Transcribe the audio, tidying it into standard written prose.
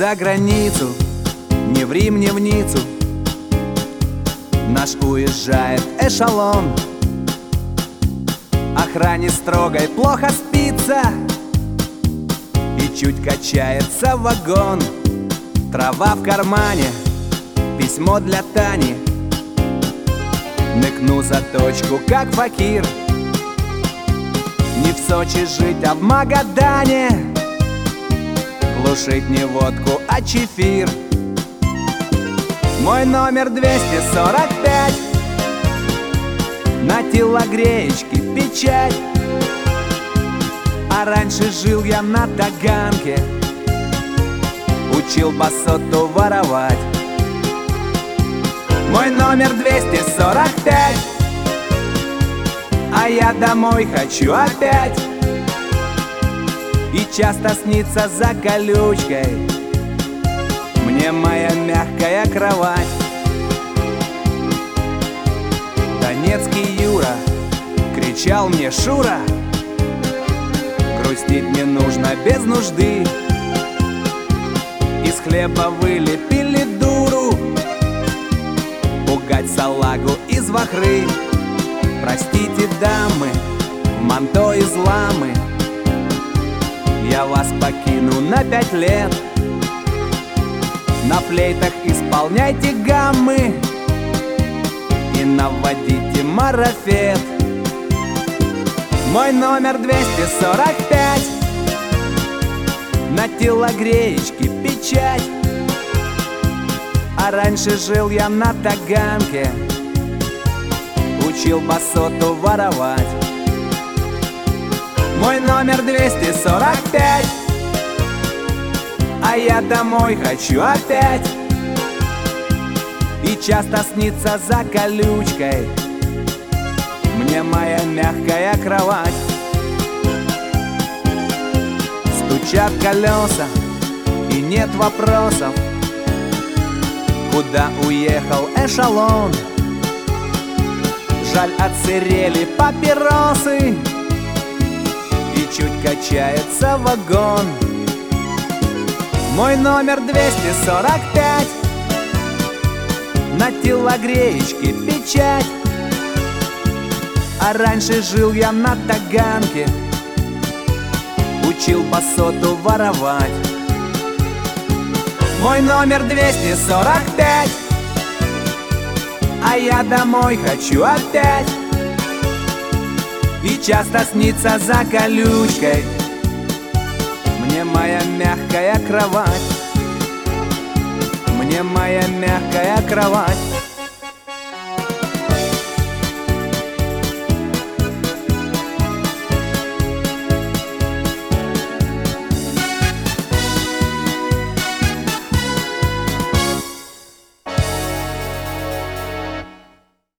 за границу, ни в Рим, ни в Ниццу. Наш уезжает эшелон. Охране строгой плохо спится, и чуть качается вагон. Трава в кармане, письмо для Тани. Ныкну за точку, как факир. Не в Сочи жить, а в Магадане. Глушить не водку, а чефир. Мой номер 245. На телогреечке печать. А раньше жил я на Таганке. Учил басоту воровать. Мой номер 245. А я домой хочу опять. И часто снится за колючкой мне моя мягкая кровать. Донецкий Юра кричал мне: Шура, грустить не нужно без нужды. Из хлеба вылепили дуру, пугать салагу из вахры. Простите, дамы, в манто из ламы, я вас покину на 5 лет. На флейтах исполняйте гаммы и наводите марафет. Мой номер 245. На телогреечке печать. А раньше жил я на Таганке. Учил басоту воровать. Мой номер 245. А я домой хочу опять. И часто снится за колючкой мне моя мягкая кровать. Стучат колеса и нет вопросов, куда уехал эшелон. Жаль, отсырели папиросы и чуть качается вагон. Мой номер 245. На телогреечке печать. А раньше жил я на Таганке. Учил басоту воровать. Мой номер 245. А я домой хочу опять. И часто снится за колючкой мне моя мягкая кровать. Мне моя мягкая кровать.